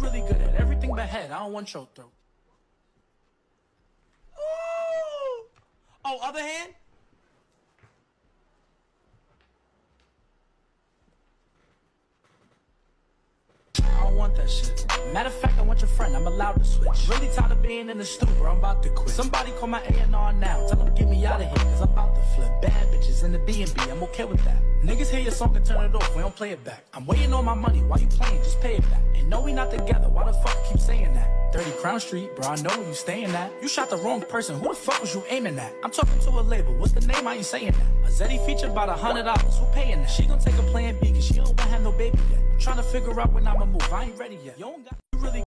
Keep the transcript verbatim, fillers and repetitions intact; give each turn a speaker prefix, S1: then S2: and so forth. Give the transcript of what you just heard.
S1: really good at everything but head. I don't want your throat.
S2: Ooh. Oh, other hand?
S1: I don't want that shit. Matter of fact, I want your friend, I'm allowed to switch. Really tired of being in the stew, bro, I'm about to quit. Somebody call my A and R now, tell them to get me out of here, cause I'm about to flip. Bad bitches in the B and B, I'm okay with that. Niggas hear your song and turn it off, we don't play it back. I'm waiting on my money, why you playing, just pay it back. And no, we not together, why the fuck you keep saying that? thirty Crown Street, bro, I know where you staying at. You shot the wrong person, who the fuck was you aiming at? I'm talking to a label, what's the name, I ain't saying that. A Zeddy feature about a hundred dollars, who paying that? She gon' take a plan B, cause she don't wanna have no baby yet. I'm trying to figure out when I'ma move, I ain't ready yet. You don't got